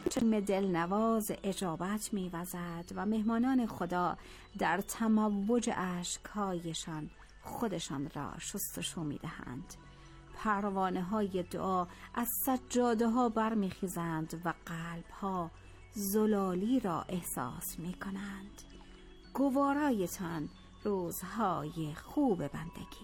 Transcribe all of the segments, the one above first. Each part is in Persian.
چشم دلنواز اجابت می‌وزد و مهمانان خدا در تموج اشک‌هایشان خودشان را شستشو می‌دهند. پروانه‌های دعا از سجاده‌ها برمی‌خیزند و قلب‌ها زلالی را احساس می‌کنند. گوارایتان روزهای خوب بندگی.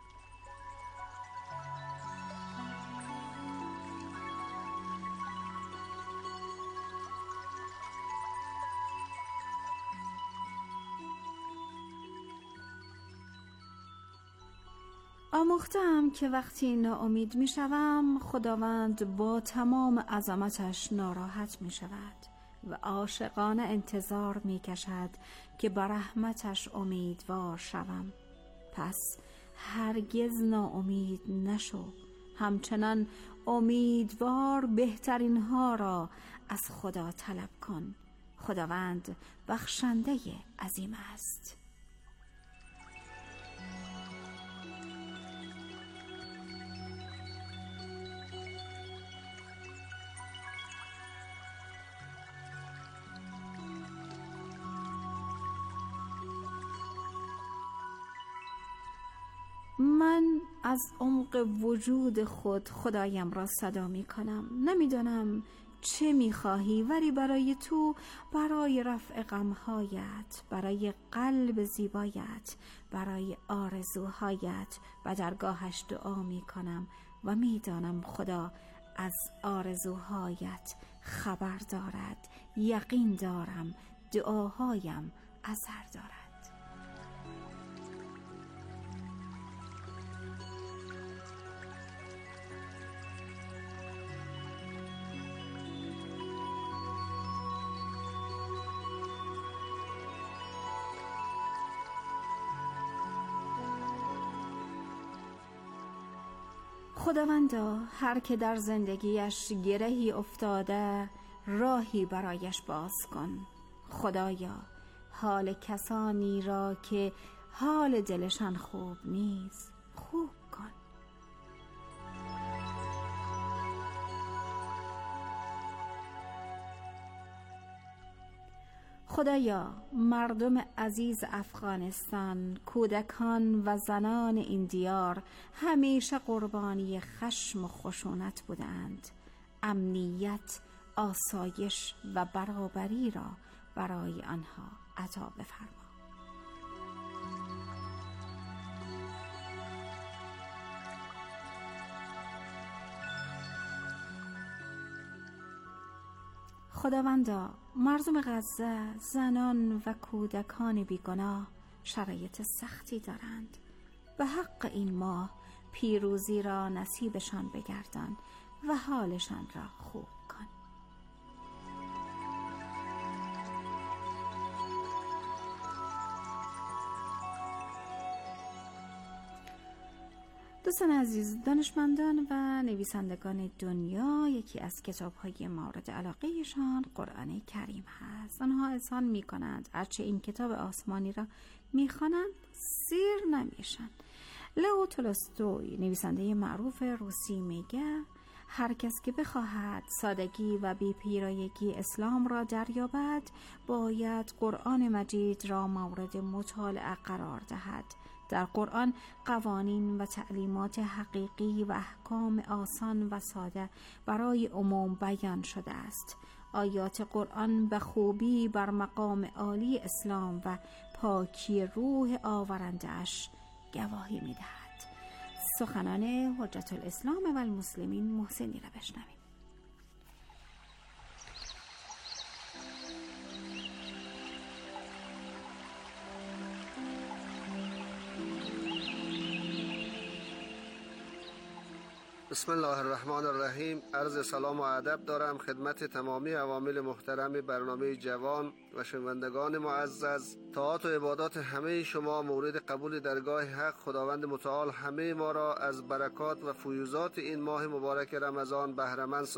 آموختم که وقتی ناامید می شوم خداوند با تمام عظمتش ناراحت می شود و عاشقانه انتظار می کشد که بر رحمتش امیدوار شوم. پس هرگز ناامید نشو، همچنان امیدوار بهترین ها را از خدا طلب کن. خداوند بخشنده عظیم است. من از عمق وجود خود خدایم را صدا می کنم. نمیدانم چه می خواهی، ولی برای تو، برای رفع غمهایت، برای قلب زیبایت، برای آرزوهایت به درگاهش دعا می کنم و می دانم خدا از آرزوهایت خبر دارد. یقین دارم دعاهایم اثر دارد. خداوندا، هر که در زندگیش گرهی افتاده راهی برایش باز کن. خدایا، حال کسانی را که حال دلشان خوب نیست خوب کن. خدایا، مردم عزیز افغانستان، کودکان و زنان این دیار همیشه قربانی خشم و خشونت بودند. امنیت، آسایش و برابری را برای آنها عطا بفرما. خداوندا، مردم غزه، زنان و کودکان بیگناه شرایط سختی دارند. به حق این ماه پیروزی را نصیبشان بگردان و حالشان را خوب کن. دوستان عزیز، دانشمندان و نویسندگان دنیا یکی از کتاب‌های مورد علاقه‌شان قرآن کریم هست. آنها اذعان می‌کنند هرچه این کتاب آسمانی را می‌خوانند سیر نمیشن. لئو تولستوی، نویسنده معروف روسی، میگه هر کس که بخواهد سادگی و بی‌پیرایگی اسلام را دریابد باید قرآن مجید را مورد مطالعه قرار دهد. در قرآن قوانین و تعلیمات حقیقی و احکام آسان و ساده برای عموم بیان شده است. آیات قرآن به خوبی بر مقام عالی اسلام و پاکی روح آورنده‌اش گواهی می‌دهد. سخنان حجت الاسلام و المسلمین محسنی را بشنویم. بسم الله الرحمن الرحیم. عرض سلام و ادب دارم خدمت تمامی عوامل محترم برنامه جوان و شنوندگان معزز. طاعات و عبادات همه شما مورد قبول درگاه حق خداوند متعال همه ما را از برکات و فیوزات این ماه مبارک رمضان بهره مند سازد.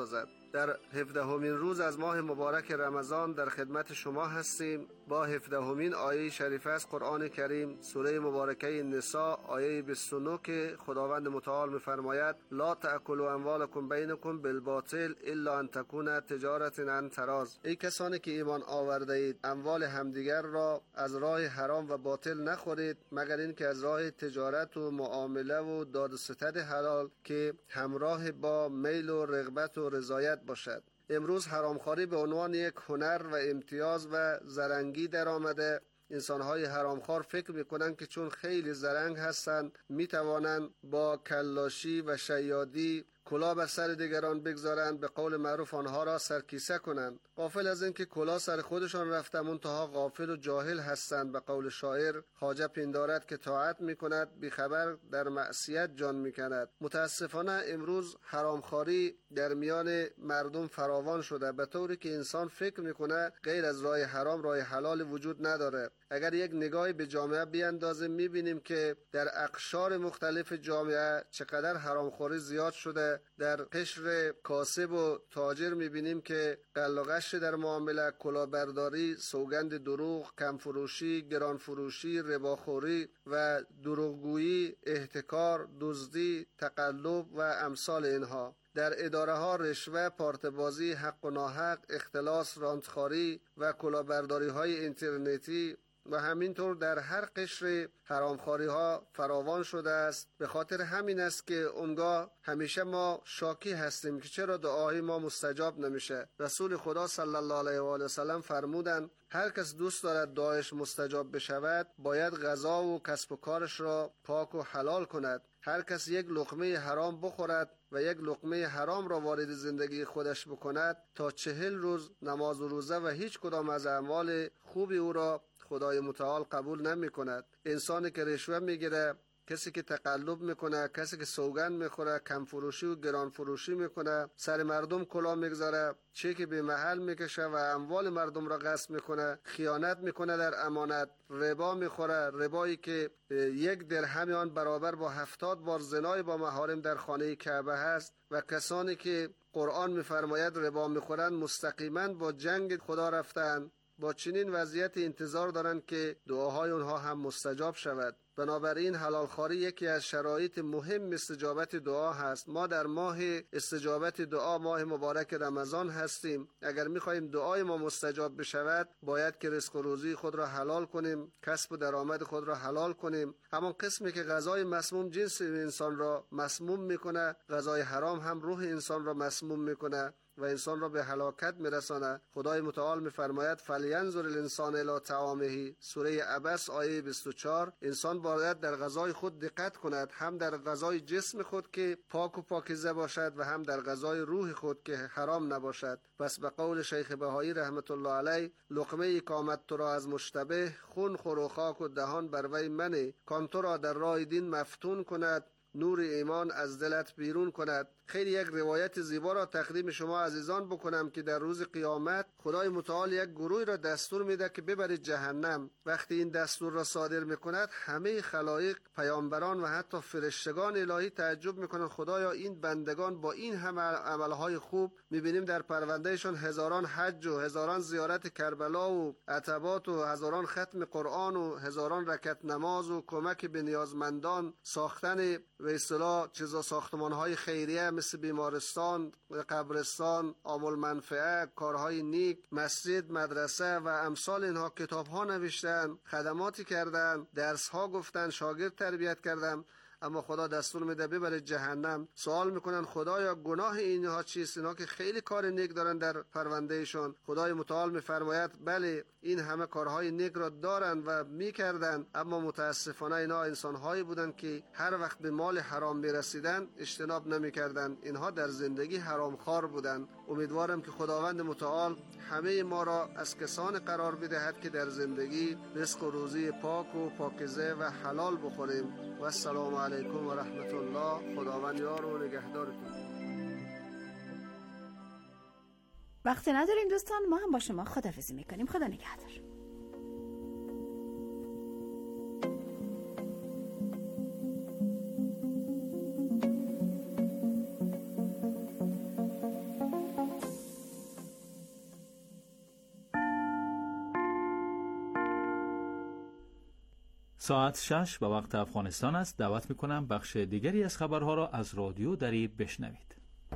در 17مین روز از ماه مبارک رمضان در خدمت شما هستیم با 17مین آیه شریفه از قرآن کریم، سوره مبارکه نساء آیه 29 که خداوند متعال می‌فرماید لا تأکلوا اموالکم بینکم بالباطل الا ان تکون تجارة عن تراض. ای کسانی که ایمان آورده اید، اموال همدیگر را از راه حرام و باطل نخورید مگر اینکه از راه تجارت و معامله و داد و ستد حلال که همراه با میل و رغبت و رضایت باشد. امروز حرامخواری به عنوان یک هنر و امتیاز و زرنگی در آمده. انسان‌های حرامخوار فکر می‌کنند که چون خیلی زرنگ هستند می‌توانند با کلاشی و شیادی کلاه بر سر دیگران بگذارند، به قول معروف آنها را سرکیسه کنند، غافل از اینکه کلاه سر خودشان رفته، منتها غافل و جاهل هستند. به قول شاعر خواجه پندارد که طاعت می‌کند بیخبر در معصیت جان می‌کند. متاسفانه امروز حرامخواری در میان مردم فراوان شده، به طوری که انسان فکر می‌کنه غیر از راه حرام راه حلال وجود نداره. اگر یک نگاهی به جامعه بیاندازیم می‌بینیم که در اقشار مختلف جامعه چقدر حرامخوری زیاد شده. در قشر کاسب و تاجر می‌بینیم که قلقش در معامله، کلاهبرداری، سوگند دروغ، کمفروشی، گرانفروشی، رباخوری و دروغگویی، احتکار، دزدی، تقلب و امثال اینها. در اداره ها رشوه، پارتبازی، حق و ناحق، اختلاس، رانتخواری و کلاهبرداری های اینترنتی و همینطور در هر قشر حرامخواری ها فراوان شده است. به خاطر همین است که اونگاه همیشه ما شاکی هستیم که چرا دعای ما مستجاب نمیشه. رسول خدا صلی الله علیه و آله و سلم فرمودند هر کس دوست دارد دعایش مستجاب بشود باید غذا و کسب و کارش را پاک و حلال کند. هر کس یک لقمه حرام بخورد و یک لقمه حرام را وارد زندگی خودش بکند تا 40 روز نماز و روزه و هیچ کدام از اعمال خوبی او را خدای متعال قبول نمی کند. انسانی که رشوه میگیره، کسی که تقلب میکنه، کسی که سوگند میخوره، کم فروشی و گران فروشی میکنه، سر مردم کلاه میگذاره، چک به محل میکشه و اموال مردم را غصب میکنه، خیانت میکنه در امانت، ربا میخوره، ربایی که 1 درهم آن برابر با 70 بار زنای با محارم در خانه کعبه هست. و کسانی که قرآن میفرماید ربا میخورند مستقیما با جنگ خدا رفتن، با چنین وضعیت انتظار دارند که دعاهای اونها هم مستجاب شود. بنابراین حلالخواری یکی از شرایط مهم استجابت دعا هست. ما در ماه استجابت دعا، ماه مبارک رمضان هستیم. اگر می‌خواهیم دعای ما مستجاب بشود باید که رزق و روزی خود را حلال کنیم، کسب و درآمد خود را حلال کنیم. همون قسمی که غذای مسموم جنس انسان را مسموم میکنه، غذای حرام هم روح انسان را مسموم میکنه و انسان را به هلاکت میرسانه. خدای متعال میفرماید فلینظر الانسان الی طعامه، سوره عبس آیه 24. انسان باید در غذای خود دقت کند، هم در غذای جسم خود که پاک و پاکیزه باشد و هم در غذای روح خود که حرام نباشد. پس به قول شیخ بهایی رحمت الله علیه لقمه ای کامد تو را از مشتبه، خون خور و خاک و دهان بر وی منه، کان تو را در راه دین مفتون کند، نور ایمان از دلت بیرون کند. خیلی یک روایت زیبا را تقدیم شما عزیزان بکنم که در روز قیامت خدای متعال یک گروه را دستور میده که ببرید جهنم. وقتی این دستور را صادر میکند همه خلایق، پیامبران و حتی فرشتگان الهی تعجب میکنند خدایا این بندگان با این همه عملهای خوب، میبینیم در پروندهشان هزاران حج و هزاران زیارت کربلا و عتبات و هزاران ختم قرآن و هزاران رکعت نماز و کمک به نیازمندان، ساختن به اصطلاح ساختمان‌های خیریه مثل بیمارستان، قبرستان، عامل منفعه، کارهای نیک، مسجد، مدرسه و امثال اینها. کتاب‌ها نوشتن، خدماتی کردن، درس‌ها گفتن، شاگرد تربیت کردن، اما خدا دستور میده ببرید جهنم. سوال میکنن خدایا گناه اینها چیست؟ اینها که خیلی کار نیک دارن در پروندهشون. خدای متعال میفرماید بله این همه کارهای نیک را دارن و میکردن، اما متاسفانه اینا انسانهایی بودن که هر وقت به مال حرام میرسیدن اجتناب نمیکردن. اینها در زندگی حرامخوار بودن. امیدوارم که خداوند متعال همه ما را از کسان قرار بدهد که در زندگی رزق و روزی پاک و پاکیزه و حلال بخوریم. و السلام علیکم و رحمت الله. خداوند یار و نگهدارتون. وقتی نداریم دوستان، ما هم با شما خداحافظی میکنیم. خدا نگهدار. ساعت 6 به وقت افغانستان است. دعوت میکنم بخش دیگری از خبرها را از رادیو دری بشنوید.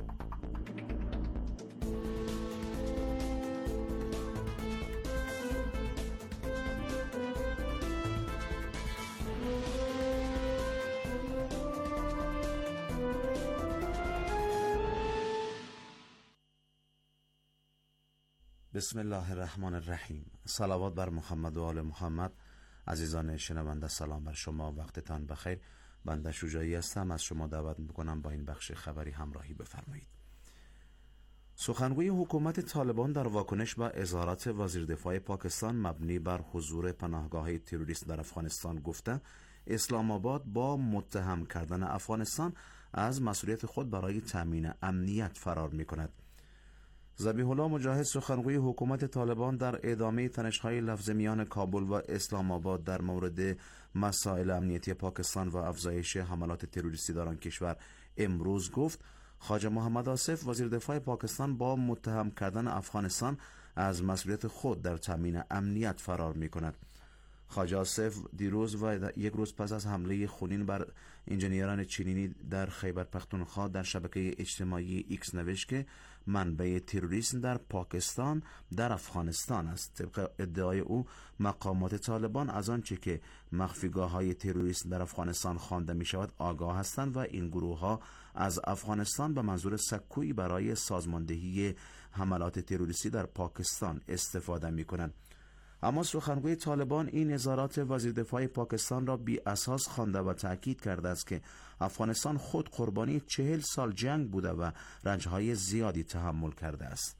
بسم الله الرحمن الرحیم. صلوات بر محمد و آل محمد. عزیزان شنونده سلام بر شما، وقتتان بخیر. بنده شجاعی هستم، از شما دعوت میکنم با این بخش خبری همراهی بفرمایید. سخنگوی حکومت طالبان در واکنش به اظهارات وزیر دفاع پاکستان مبنی بر حضور پناهگاه تروریست در افغانستان گفته اسلام آباد با متهم کردن افغانستان از مسئولیت خود برای تامین امنیت فرار میکند. ذبیح الله مجاهد سخنگوی حکومت طالبان در ادامه تنش‌های لفظی میان کابل و اسلام آباد در مورد مسائل امنیتی پاکستان و افزایش حملات تروریستی در آن کشور امروز گفت خواجه محمد آصف وزیر دفاع پاکستان با متهم کردن افغانستان از مسئولیت خود در تامین امنیت فرار می‌کند. خواجه آصف دیروز و یک روز پس از حمله خونین بر انجینران چینی در خیبر پختونخوا در شبکه اجتماعی ایکس نوشت که منبع تروریسم در پاکستان در افغانستان است. طبق ادعای او مقامات طالبان از آنچه که مخفیگاه‌های تروریسم در افغانستان خوانده می‌شود آگاه هستند و این گروه‌ها از افغانستان به منظور سکویی برای سازماندهی حملات تروریستی در پاکستان استفاده می‌کنند. اما سخنگوی طالبان این اظهارات وزیر دفاع پاکستان را بی اساس خوانده و تأکید کرده است که افغانستان خود قربانی 40 سال جنگ بوده و رنجهای زیادی تحمل کرده است.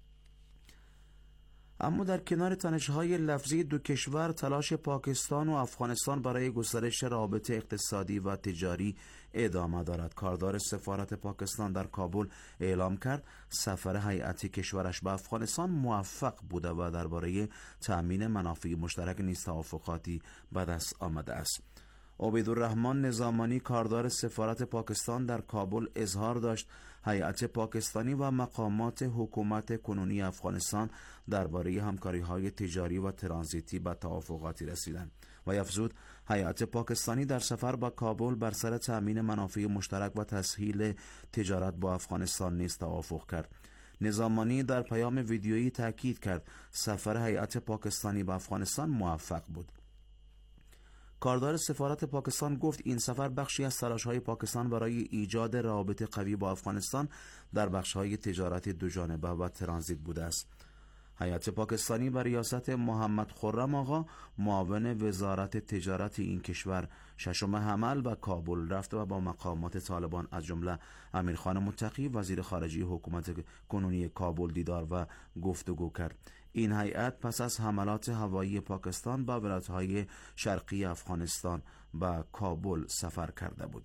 اما در کنار تنش‌های لفظی دو کشور، تلاش پاکستان و افغانستان برای گسترش روابط اقتصادی و تجاری ادامه دارد. کاردار سفارت پاکستان در کابل اعلام کرد سفر هیئت کشورش به افغانستان موفق بوده و درباره تأمین منافع مشترک نیز توافقاتی به دست آمده است. عبیدالرحمن نظامانی کاردار سفارت پاکستان در کابل اظهار داشت هیئت پاکستانی و مقامات حکومت کنونی افغانستان درباره همکاری‌های تجاری و ترانزیتی به توافقاتی رسیدند و افزود هیئت پاکستانی در سفر به کابل بر سر تأمین منافع مشترک و تسهیل تجارت با افغانستان نیز توافق کرد. نظامانی در پیام ویدیویی تاکید کرد سفر هیئت پاکستانی به افغانستان موفق بود. کاردار سفارت پاکستان گفت این سفر بخشی از تلاش‌های پاکستان برای ایجاد روابط قوی با افغانستان در بخش‌های تجارت دوجانبه و ترانزیت بوده است. هیئت پاکستانی به ریاست محمد خرم آقا معاون وزارت تجارت این کشور ششم حمل به کابل رفت و با مقامات طالبان از جمله امیرخان متقی وزیر خارجه حکومت کنونی کابل دیدار و گفتگو کرد. این هیئت پس از حملات هوایی پاکستان به ولایت‌های شرقی افغانستان به کابل سفر کرده بود.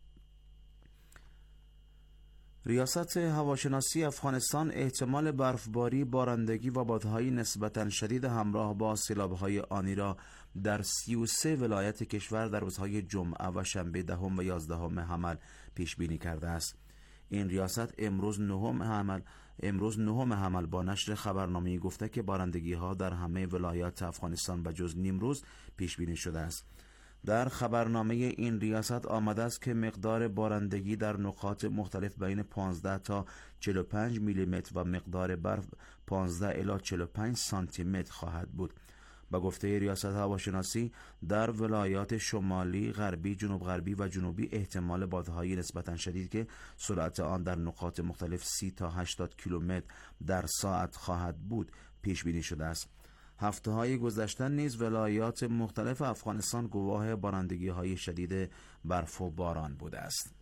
ریاست هواشناسی افغانستان احتمال برفباری، بارندگی و بادهای نسبتاً شدید همراه با سیلاب‌های آنی را در 33 ولایت کشور در روزهای جمعه و شنبه 10 و 11 حمل پیش بینی کرده است. این ریاست امروز نهم حمل با نشر خبرنامه‌ای گفته که بارندگی‌ها در همه ولایات افغانستان به جز نیمروز پیش بینی شده است. در خبرنامه این ریاست آمده است که مقدار بارندگی در نقاط مختلف بین 15 تا 45 میلیمتر و مقدار برف 15 الی 45 سانتی متر خواهد بود. با گفته ریاست هواشناسی در ولایات شمالی، غربی، جنوب غربی و جنوبی احتمال بادهای نسبتاً شدید که سرعت آن در نقاط مختلف 30 تا 80 کیلومتر در ساعت خواهد بود پیش بینی شده است. هفته‌های گذشته نیز ولایات مختلف افغانستان گواه بارندگی‌های شدید برف و باران بوده است.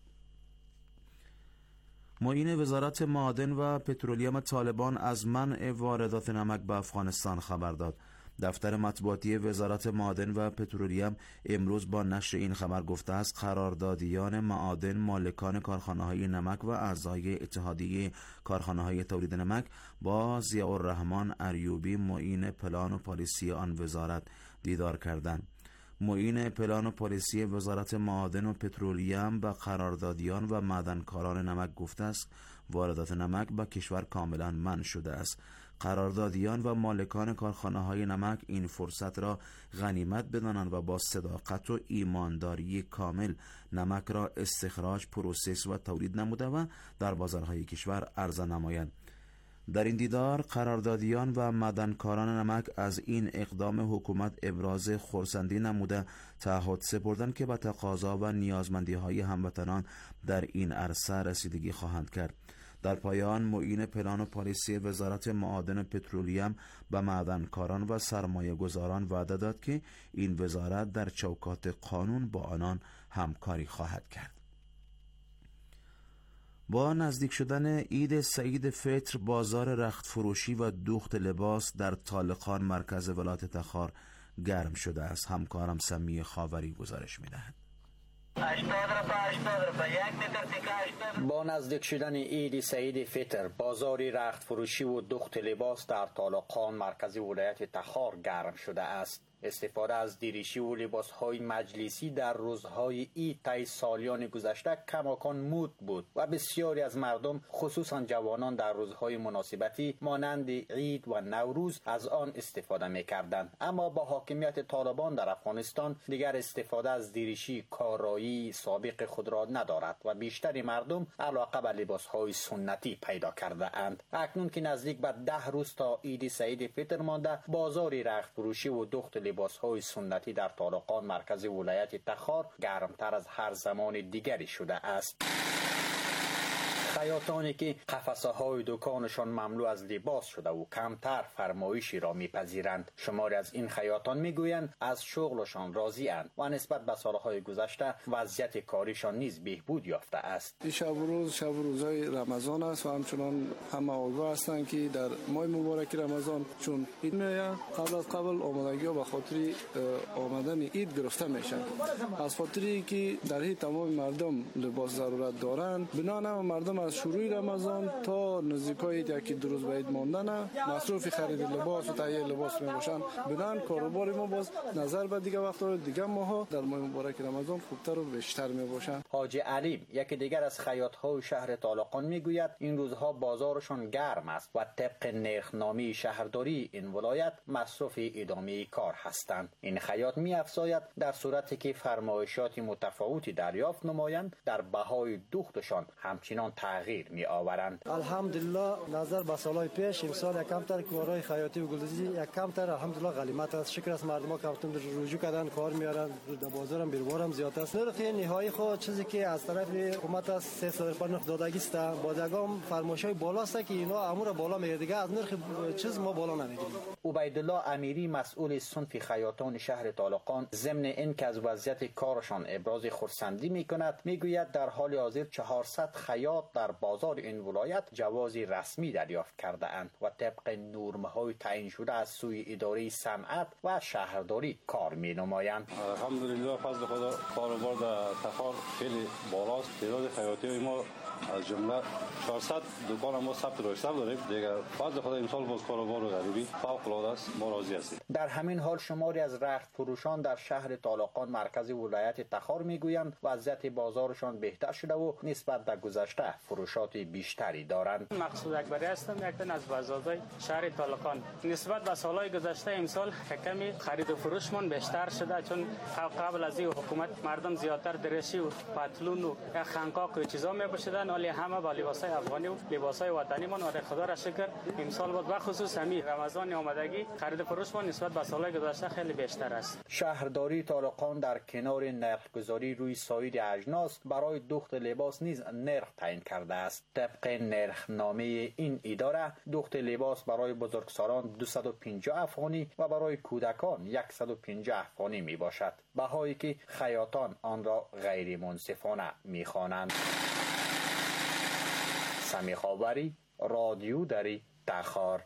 معین وزارت معادن و پترولیوم طالبان از منع واردات نمک به افغانستان خبر داد. دفتر مطبوعاتی وزارت معادن و پترولیوم امروز با نشر این خبر گفته است قراردادیان معادن، مالکان کارخانه‌های نمک و اعضای اتحادیه کارخانه‌های تولید نمک با ضیاءالرحمن اریوبی معین پلان و پالیسی آن وزارت دیدار کردند. معین پلان و پالیسی وزارت معادن و پترولیوم به قراردادیان و معدنکاران نمک گفته است واردات نمک به کشور کاملا منع شده است. قراردادیان و مالکان کارخانه‌های نمک این فرصت را غنیمت بدانند و با صداقت و ایمانداری کامل نمک را استخراج، پروسس و تولید نموده و در بازارهای کشور عرضه نمایند. در این دیدار قراردادیان و معدنکاران نمک از این اقدام حکومت ابراز خرسندی نموده تعهد سپردند که به تقاضا و نیازمندی‌های هموطنان در این عرصه رسیدگی خواهند کرد. در پایان معین پلان و پالیسی وزارت معادن و پترولیم به معدنکاران و سرمایه گذاران وعده داد که این وزارت در چوکات قانون با آنان همکاری خواهد کرد. با نزدیک شدن عید سعید فطر بازار رخت فروشی و دوخت لباس در طالقان مرکز ولایت تخار گرم شده است. همکارم سمیه خاوری گزارش می‌دهد. با نزدیک شدن عید سعید فطر بازار رخت فروشی و دوخت لباس در طالقان مرکز ولایت تخار گرم شده است. استفاده از دیریشی و لباسهای مجلسی در روزهای عید طی سالیان گذشته کماکان مد بود و بسیاری از مردم خصوصا جوانان در روزهای مناسبتی مانند عید و نوروز از آن استفاده می‌کردند. اما با حاکمیت طالبان در افغانستان دیگر استفاده از دیریشی کارایی سابق خود را ندارد و بیشتر مردم علاقه به لباسهای سنتی پیدا کرده اند. اکنون که نزدیک به 10 روز تا عید سعید فطر مانده، بازار رخت فروشی و دوخت لباسهای سنتی در طالقان مرکز ولایت تخار گرمتر از هر زمان دیگری شده است. خیاطانی که قفسه های دکانشان مملو از لباس شده و کمتر فرمایشی را میپذیرند. شماری از این خیاطان میگویند از شغلشان راضی اند و نسبت به سالهای گذشته وضعیت کاریشان نیز بهبود یافته است. این شب و روزهای رمضان است و همچنان همه آگاه هستند که در ماه مبارک رمضان چون عید میآید قبل از قبل آمادگی ها به خاطر آمدن عید گرفته میشن. از خاطری که در این تمام مردم لباس ضرورت دارند، بنابراین مردم از شروع رمضان تا نزدیکای یکی دو روز بعد ماندن مصروف خرید لباس و تهیه لباس میباشن. بنابراین کاروبار ما باز نظر به دیگه وقتا دیگه ماها در ماه مبارک رمضان خوبتر و بیشتر میباشن. حاجی علیم یکی دیگر از خیاط‌های شهر طالقان میگوید این روزها بازارشان گرم است و طبق نرخنامه شهرداری این ولایت مصروف ادامه کار هستند. این خیاط میافزاید در صورتی که فرمایشات متفاوتی دریافت نمایند در بهای دوختشان همچنان تغییر می آورند. الحمدلله نظر به سالهای پیش امسال کمتر کارهای خیاطی و گلدوزی کمتر الحمدلله غنیمت است. شکر است مردم ها کمتر رجوع کردن کار میارن در بازارم بیروارم زیاد است. نرخ نهایی خود چیزی که از طرف حکومت است 3000 نرخ دادگی است. بازگام فرمایشای بالا است که اینا امور بالا میگیره دیگه از نرخ چیز ما بالا نمیگیریم. عبیدالله امیری مسئول صنف خیاطان شهر طالقان ضمن اینکه از وضعیت کارشان ابراز خرسندی میکند میگوید در حال حاضر 400 خیاط در بازار این ولایت جوازی رسمی دریافت کرده اند و طبق نرم‌های تعیین شده از سوی اداره صنعت و شهرداری کار می‌نمایند. الحمدلله فضل خدا کاروبار در تخار خیلی بالاست. تعداد خیاطی ما از جمله 400 دکان ما ثبت رشته داریم. دیگه فضل خدا امسال باز کاروبار غریبی فوق‌العاده است. ما راضی هستیم. در همین حال شماری از رخت فروشان در شهر طالقان مرکز ولایت تخار میگویند وضعیت بازارشان بهتر شده و نسبت به گذشته فروشات بیشتری دارند. مقصود اکبری هستم، یکتن از بازارهای شهر طالقان. نسبت به سالهای گذشته امسال کمی خرید و فروشمون بیشتر شده چون قبل از این حکومت مردم زیادتر درشی و پتلون و خنکاک و چیزا میپوشیدن، ولی همه با لباسای افغانی و لباسای وطنی مون و خدا را شکر امسال بود به خصوص همین رمضان آمدگی خرید و فروشمون نسبت به سالهای گذشته خیلی بیشتر است. شهرداری طالقان در کنار نرخگذاری روی سایر اجناس برای دوخت لباس نیز نرخ تعیین کرده است. طبق نرخنامه این اداره دوخت لباس برای بزرگسالان 250 افغانی و برای کودکان 150 افغانی می باشد، بهایی که خیاطان آن را غیر منصفانه می خوانند. سمی خاوری، رادیو دری، تخار.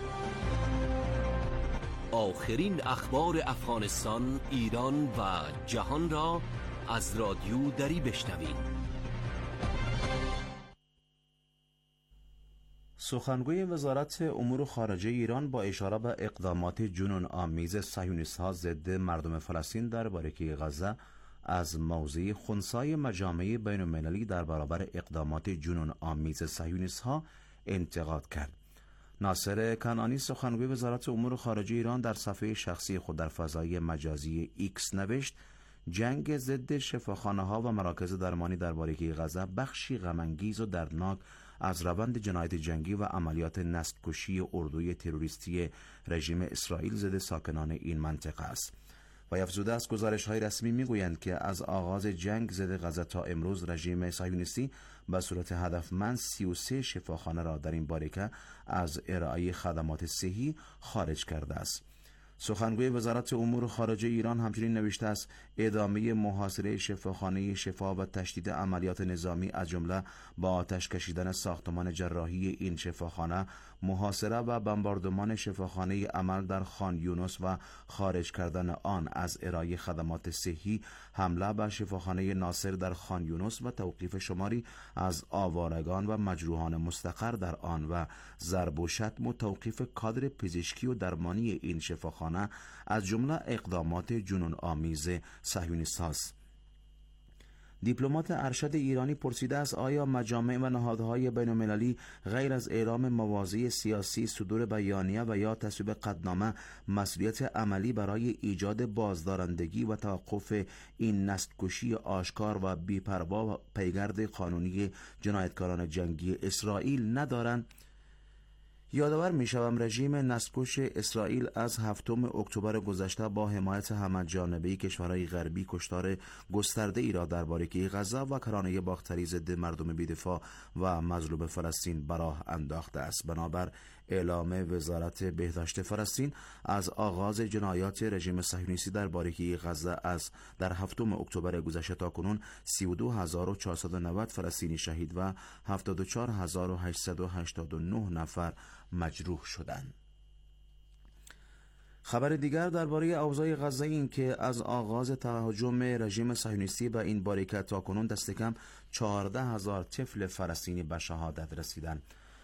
آخرین اخبار افغانستان، ایران و جهان را از رادیو دری بشنوید. سخنگوی وزارت امور خارجه ایران با اشاره به اقدامات جنون آمیز صهیونیست‌ها ضد مردم فلسطین در باریکه غزه از موضع خنثی مجامع بین‌المللی در برابر اقدامات جنون آمیز صهیونیست‌ها انتقاد کرد. ناصر کنعانی سخنگوی وزارت امور خارجه ایران در صفحه شخصی خود در فضای مجازی ایکس نوشت جنگ ضد شفاخانه‌ها و مراکز درمانی در باریکه غزه بخشی غم‌انگیز و دردناک از روند جنایت جنگی و عملیات نسل‌کشی اردوی تروریستی رژیم اسرائیل ضد ساکنان این منطقه است. و افزوده است گزارش‌های رسمی می‌گویند که از آغاز جنگ ضد غزه تا امروز رژیم صهیونیستی به صورت هدفمند 33 شفاخانه را در این باریکه از ارائه خدمات صحی خارج کرده است. سخنگوی وزارت امور خارجه ایران همچنین نوشته است ادامه محاصره شفاخانه شفا و تشدید عملیات نظامی از جمله با آتش کشیدن ساختمان جراحی این شفاخانه، محاصره و بمباردمان شفاخانه عمل در خان یونس و خارج کردن آن از ارائه خدمات صحی، حمله به شفاخانه ناصر در خان یونس و توقیف شماری از آوارگان و مجروحان مستقر در آن و ضرب و شتم و توقیف کادر پزشکی و درمانی این شفاخانه از جمله اقدامات جنون آمیز صهیونیست‌هاست. دیپلمات ارشد ایرانی پرسیده است آیا مجامع و نهادهای بین‌المللی غیر از اعلام مواضع سیاسی، صدور بیانیه و یا تصویب قطعنامه مسئولیت عملی برای ایجاد بازدارندگی و توقف این نسل‌کشی آشکار و بی‌پروا و پیگرد قانونی جنایتکاران جنگی اسرائیل ندارند؟ یادآور می‌شوم رژیم نسل‌کش اسرائیل از 7 اکتبر گذشته با حمایت همه‌جانبه کشورهای غربی کشتار گسترده ای را در باریکه غزه و کرانه باختری ضد مردم بی‌دفاع و مظلوم فلسطین به راه انداخته است. بنابر اعلام وزارت بهداشت فلسطین از آغاز جنایات رژیم صهیونیستی در باریکه غزه در 7 اکتبر گذشته تاکنون 32490 فلسطینی شهید و 74889 نفر مجروح شدند. خبر دیگر درباره اوضاع غزه این که از آغاز تهاجم رژیم صهیونیستی به این باریکه تاکنون دست کم 14000 طفل فلسطینی به شهادت رسیدند.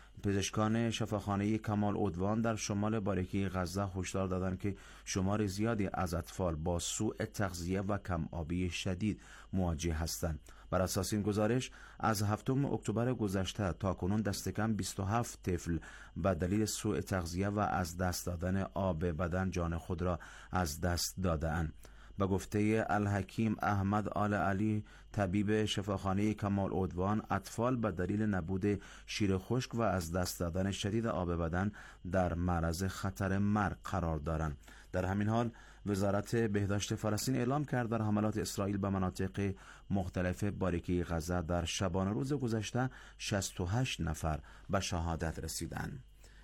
پزشکان شفاخانه کمال عدوان در شمال باریکه غزه هشدار دادند که شمار زیادی از اطفال با سوء تغذیه و کم آبی شدید مواجه هستند. بر اساس این گزارش از 7 اکتبر گذشته تا کنون دست کم 27 طفل به دلیل سوء تغذیه و از دست دادن آب بدن جان خود را از دست داده‌اند. به گفته الحکیم احمد آل علی طبیب شفاخانه کمال عدوان، اطفال به دلیل نبود شیر خشک و از دست دادن شدید آب بدن در معرض خطر مرگ قرار دارند. در همین حال وزارت بهداشت فلسطین اعلام کرد در حملات اسرائیل به مناطق مختلف باریکه غزه در شبانه روز گذشته 68 نفر به شهادت رسیدند.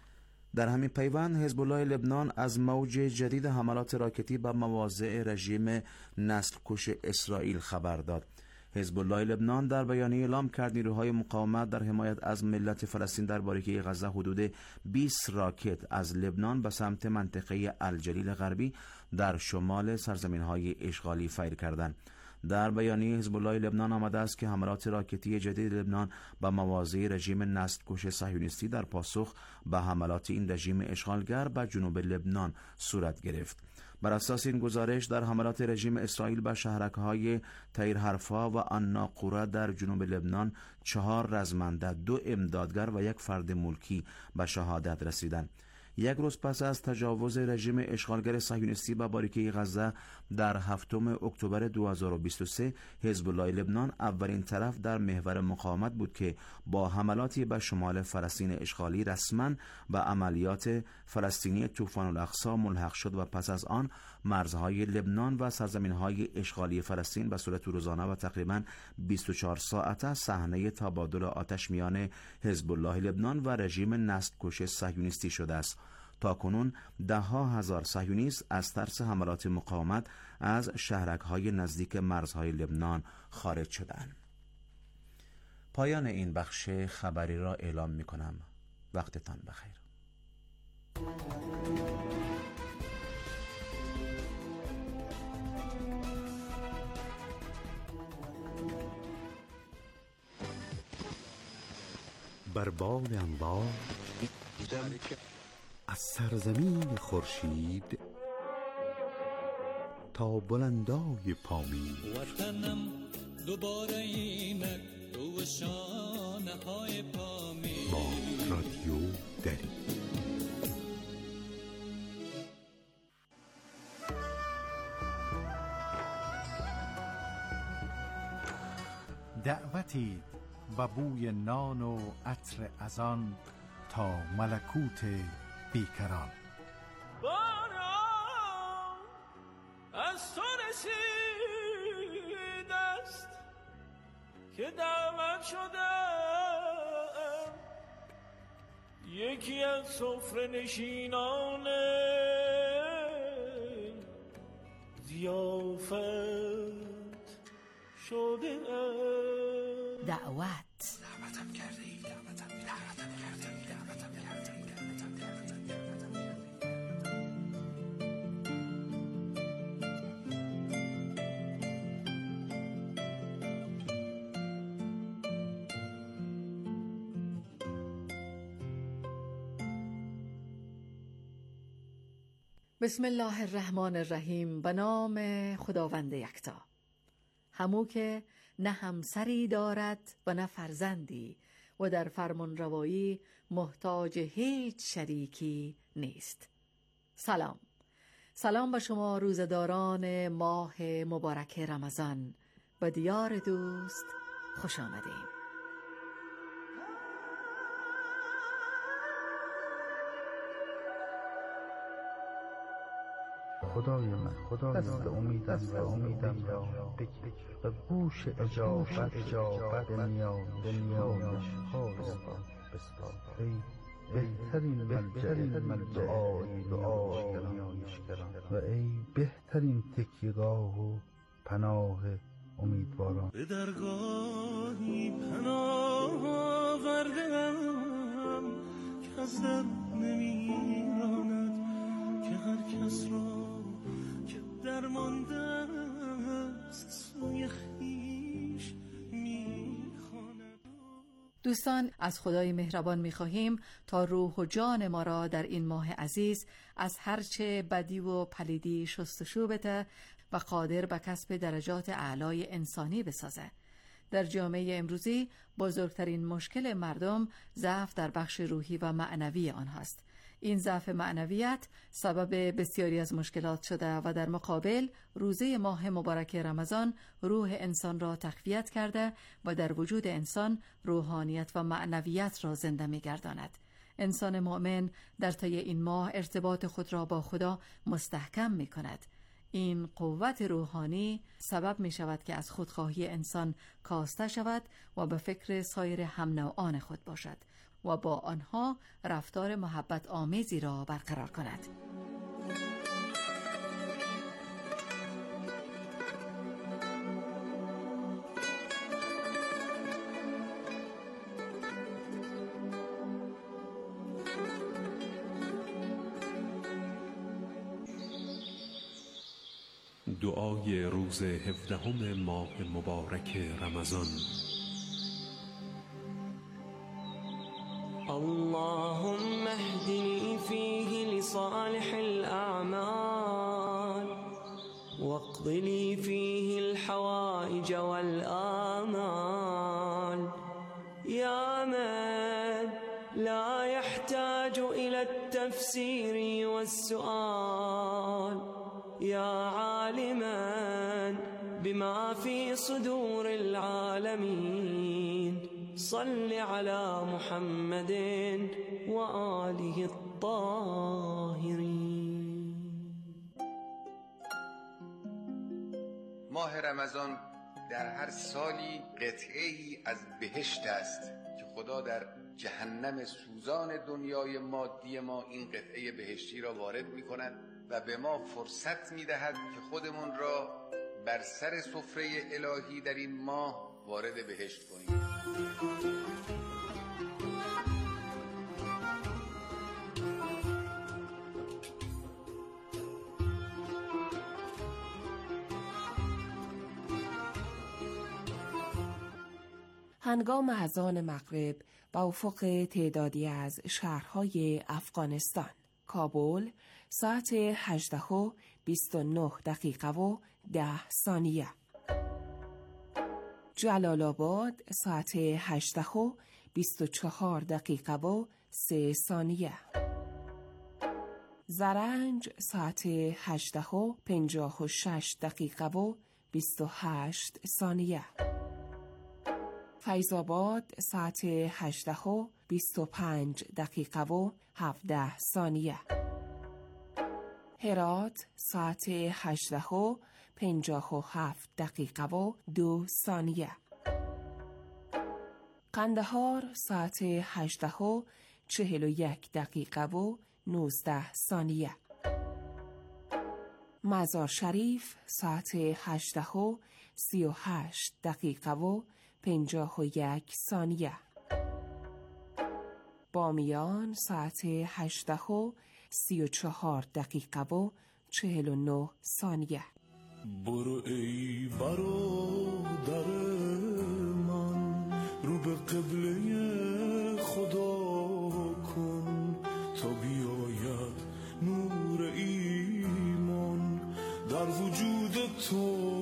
در همین پیوند حزب الله لبنان از موج جدید حملات راکتی به مواضع رژیم نسل‌کش اسرائیل خبر داد. حزب الله لبنان در بیانیه اعلام کرد نیروهای مقاومت در حمایت از ملت فلسطین در باریکه غزه حدود 20 راکت از لبنان به سمت منطقه الجلیل غربی در شمال سرزمین‌های اشغالی فیر کردند. در بیانیه حزب الله لبنان آمده است که حملات راکتی جدید لبنان به مواضع رژیم نسل‌کش صهیونیستی در پاسخ به حملات این رژیم اشغالگر به جنوب لبنان صورت گرفت. بر اساس این گزارش در حملات رژیم اسرائیل به شهرک‌های تیر حرفا و الناقوره در جنوب لبنان 4 رزمنده، 2 امدادگر و 1 فرد ملکی به شهادت رسیدند. یک روز پس از تجاوز رژیم اشغالگر صهیونیستی به باریکه غزه در 7 اکتبر 2023 حزب الله لبنان اولین طرف در محور مقاومت بود که با حملاتی به شمال فلسطین اشغالی رسما به عملیات فلسطینی طوفان الاقصی ملحق شد و پس از آن مرزهای لبنان و سرزمین‌های اشغالی فلسطین به صورت روزانه و تقریباً 24 ساعته صحنه تبادل آتش میان حزب الله لبنان و رژیم نسل‌کش صهیونیستی شده است. تاکنون 10,000 صهیونیست از ترس حملات مقاومت از شهرک‌های نزدیک مرزهای لبنان خارج شدند. پایان این بخش خبری را اعلام می‌کنم. وقتتان بخیر. بر بال انبار از سرزمین خورشید تا بلندای پامین، وطنم دوباره اینک تو شانه های پامین، با رادیو دری دعوتید و بوی نان و عطر ازان تا ملکوت بیکران. باران از تو رسید است که دعوت شدم، یکی از سفره نشینان ضیافت شده دعوتم کرده ای، دعوتم کرده ای. بسم الله الرحمن الرحیم. به نام خداوند یکتا. همو که نه همسری دارد و نه فرزندی و در فرمان روایی محتاج هیچ شریکی نیست. سلام به شما روزداران ماه مبارک رمضان. به دیار دوست خوش آمدیم. خدای من دست امیدم را بگیر و گوش اجابت به نیایش بسپار. ای بهترین دعایشگران و ای بهترین تکیه‌گاه و پناه امیدواران. به درگاهی پناه آوردم که از در نمیراند، که هر کس را که درمانده است سوی خویش میخواند. دوستان، از خدای مهربان می‌خواهیم تا روح و جان ما را در این ماه عزیز از هرچه بدی و پلیدی شستشو بده و قادر به کسب درجات اعلای انسانی بسازه. در جامعه امروزی بزرگترین مشکل مردم ضعف در بخش روحی و معنوی آنهاست. این ضعف معنویت سبب بسیاری از مشکلات شده و در مقابل روزه ماه مبارک رمضان روح انسان را تقویت کرده و در وجود انسان روحانیت و معنویت را زنده می‌گرداند. انسان مؤمن در طی این ماه ارتباط خود را با خدا مستحکم می‌کند. این قوت روحانی سبب می شود که از خودخواهی انسان کاسته شود و به فکر سایر هم نوعان خود باشد و با آنها رفتار محبت آمیزی را برقرار کند. دعای روز 17 ماه مبارک رمضان. اللهم اهدني فيه لصالح الأعمال واقض لي فيه الحوائج والآمال يا من لا يحتاج إلى التفسير والسؤال يا عالما بما في صدور العالمين صل على محمد وآله الطاهرين. ماه رمضان در هر سالی قطعه‌ای از بهشت است که خدا در جهنم سوزان دنیای مادی ما این قطعه بهشتی را وارد می کند و به ما فرصت می دهد که خودمون را بر سر سفره الهی در این ماه وارد بهشت کنیم. هنگام اذان مغرب به افق تعدادی از شهرهای افغانستان. کابل ساعت 18:29 و 10 ثانیه. جلال آباد ساعت 18:24 و 3 ثانیه. زرنج ساعت 18:56 و 28 ثانیه. فیض آباد ساعت 18:25 و 17 ثانیه. هرات ساعت 18:57 و 2 ثانیه. قندهار ساعت 18:41 و 19 ثانیه. مزار شریف ساعت 18:38 و 51 ثانیه. بامیان ساعت 18:34 و 49 ثانیه. برو ای برادر من، رو به قبله خدا کن تا بیاید نور ایمان در وجود تو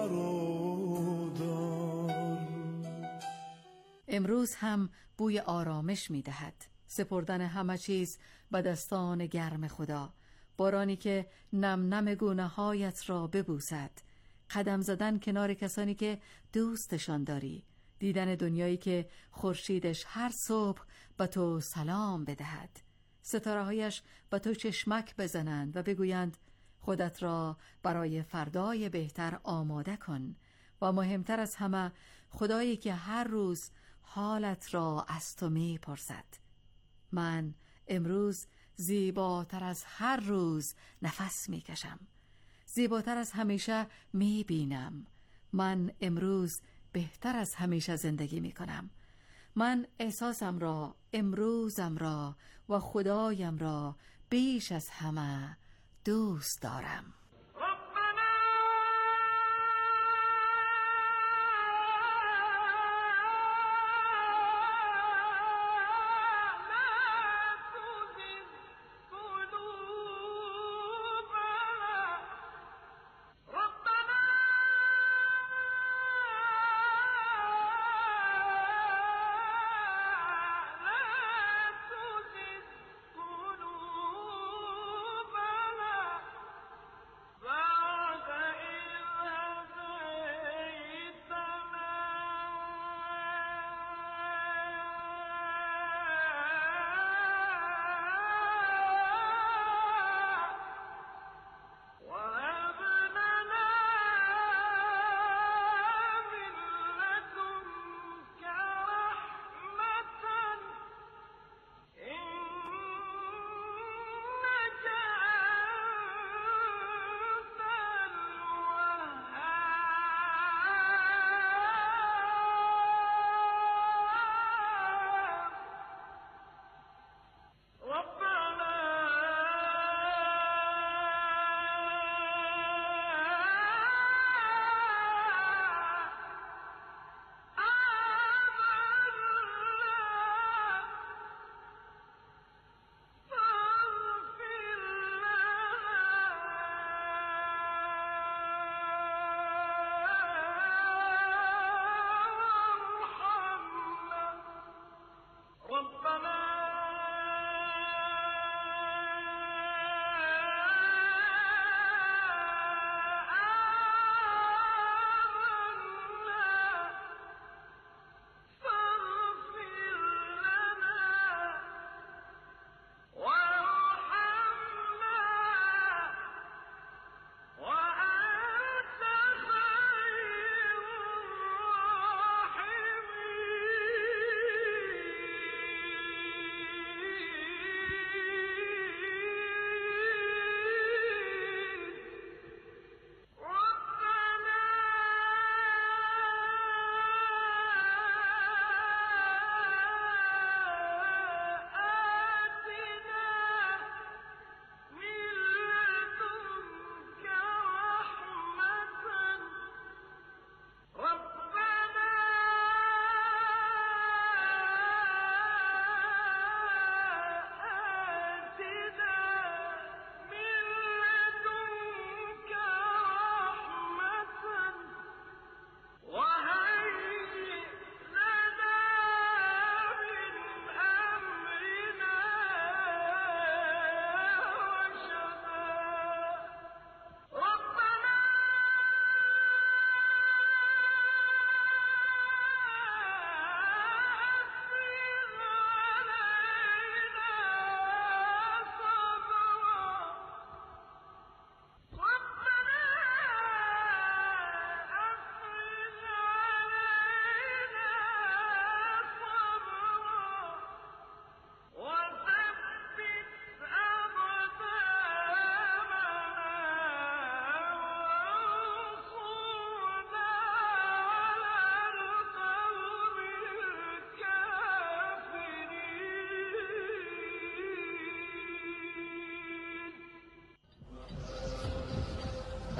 برادر. امروز هم بوی آرامش می دهد. سپردن همه چیز به دستان گرم خدا، بارانی که نم نم گونه هایت را ببوسد، قدم زدن کنار کسانی که دوستشان داری، دیدن دنیایی که خورشیدش هر صبح به تو سلام بدهد، ستاره‌هایش به تو چشمک بزنند و بگویند خودت را برای فردای بهتر آماده کن، و مهمتر از همه خدایی که هر روز حالت را از تو می پرسد. من امروز زیباتر از هر روز نفس می کشم، زیباتر از همیشه می بینم. من امروز بهتر از همیشه زندگی می کنم. من احساسم را، امروزم را و خدایم را بیش از همه دوست دارم.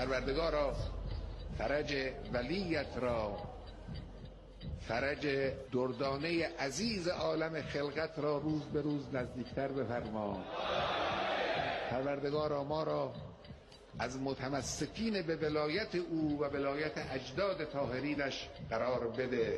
پروردگارا فرج ولیت را، فرج دردانه عزیز عالم خلقت را روز به روز نزدیکتر بفرما. پروردگارا ما را از متمسکین به ولایت او و ولایت اجداد طاهرینش قرار بده.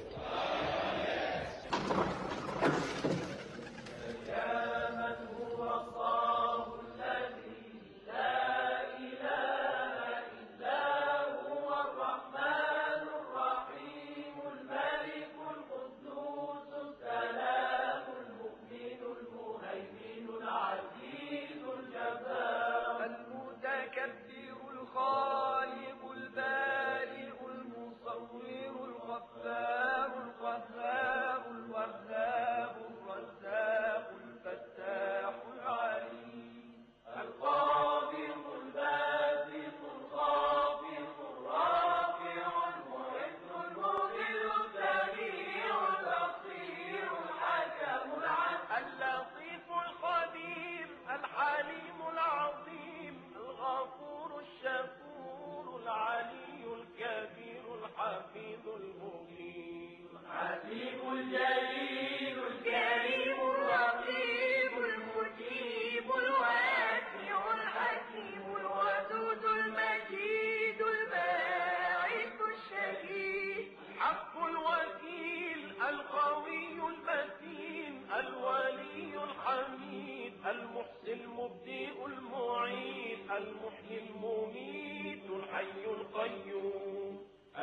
المحيي المميت الحي القيوم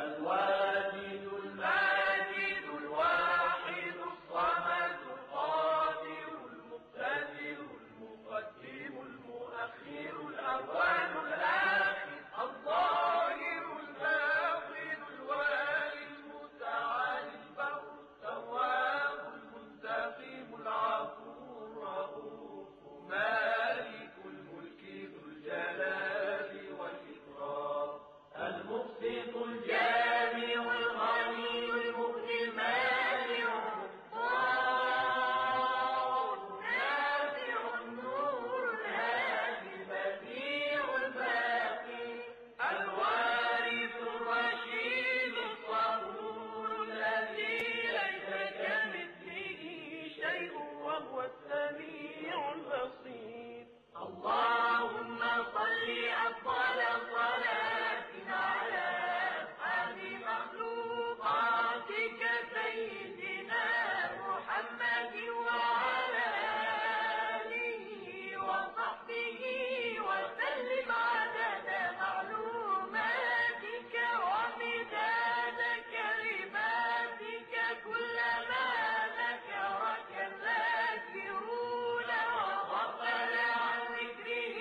الواجد الماجد الواحد الصمد القادر المقتدر المقدم المؤخر الأول الآخر الظاهر الباطن الوالي المتعالي البر التواب المنتقم العفو الرؤوف مالك الملك ذو الجلال والإكرام المقسط الجامع الغني المغني المانع النافع النور الهادي البديع الباقي الوارث الرشيد الصبور الذي ليس كمثله شيء وهو السميع البصير. اللهم صل أفضل صلاة على أسعد مخلوقاتك سيدنا محمد وعلى آله وصحبه وسلم عدد معلوماتك ومداد كلماتك كلما ذكرك الذاكرون وغفل عن ذكره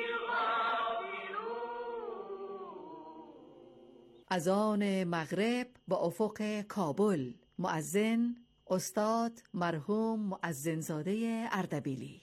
الغافلون. اذان مغرب با افق کابل. مؤذن استاد مرحوم مؤذنزاده اردبیلی.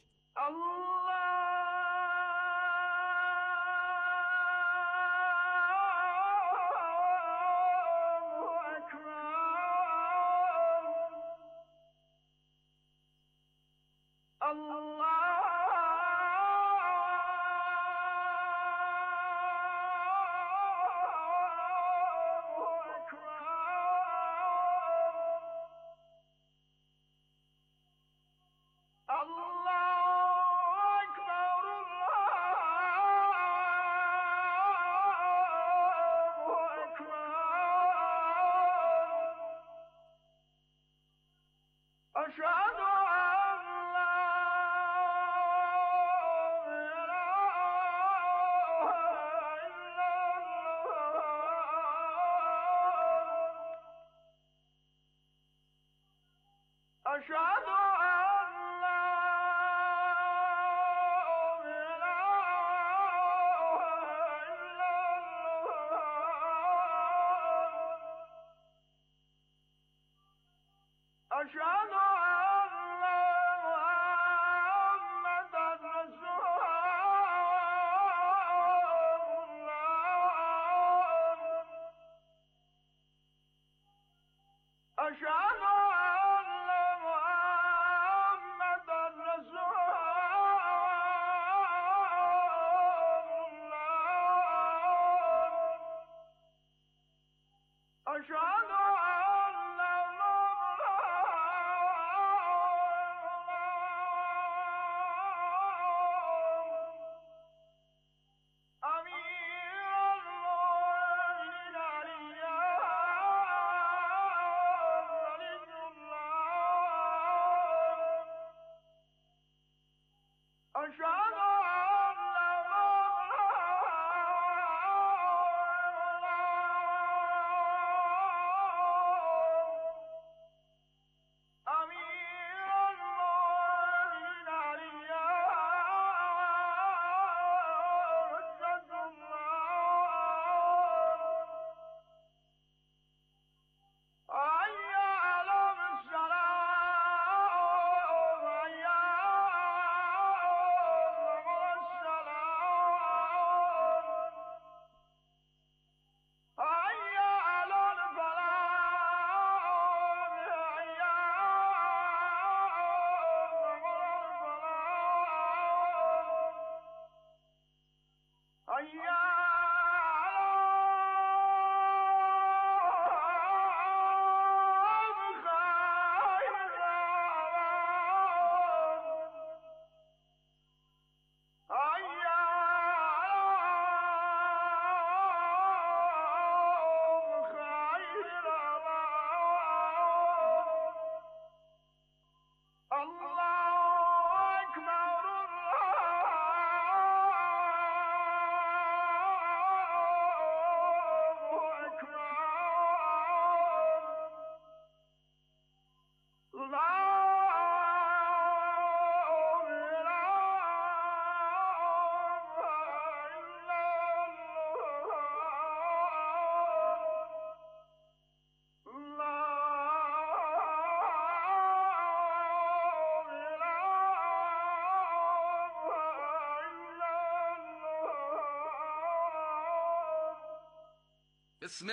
بسم